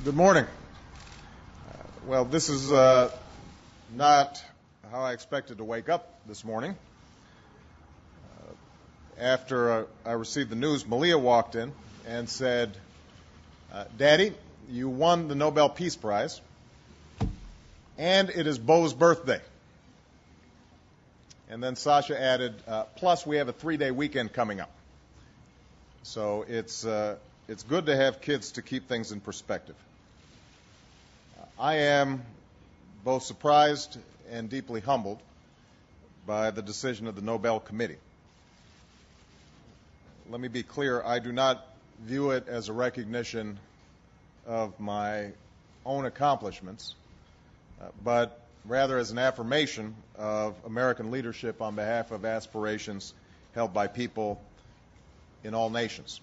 Good morning. Well, this is not how I expected to wake up this morning. After I received the news, Malia walked in and said, Daddy, you won the Nobel Peace Prize, and it is Beau's birthday. And then Sasha added, plus we have a 3-day weekend coming up. So it's good to have kids to keep things in perspective. I am both surprised and deeply humbled by the decision of the Nobel Committee. Let me be clear, I do not view it as a recognition of my own accomplishments, but rather as an affirmation of American leadership on behalf of aspirations held by people in all nations.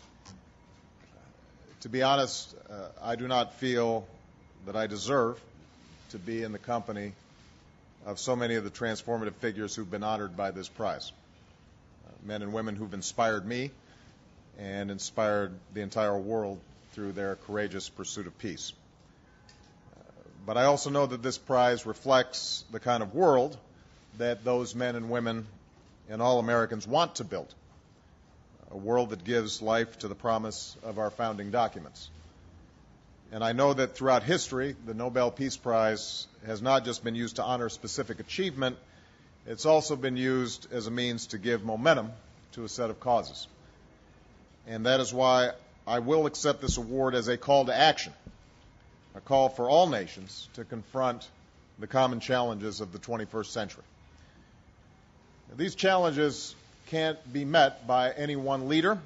To be honest, I do not feel that I deserve to be in the company of so many of the transformative figures who've been honored by this prize. Men and women who've inspired me and inspired the entire world through their courageous pursuit of peace. But I also know that this prize reflects the kind of world that those men and women and all Americans want to build. A world that gives life to the promise of our founding documents. And I know that throughout history, the Nobel Peace Prize has not just been used to honor specific achievement, it's also been used as a means to give momentum to a set of causes. And that is why I will accept this award as a call to action, a call for all nations to confront the common challenges of the 21st century. These challenges can't be met by any one leader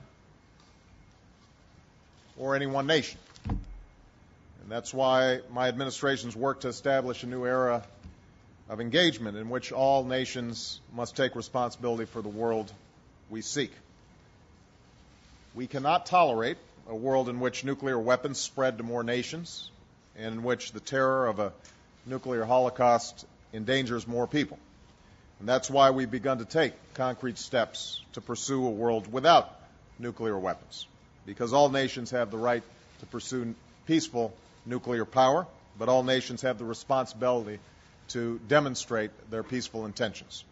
or any one nation. And that's why my administration's work to establish a new era of engagement in which all nations must take responsibility for the world we seek. We cannot tolerate a world in which nuclear weapons spread to more nations and in which the terror of a nuclear holocaust endangers more people. And that's why we've begun to take concrete steps to pursue a world without nuclear weapons, because all nations have the right to pursue peaceful nuclear power, but all nations have the responsibility to demonstrate their peaceful intentions.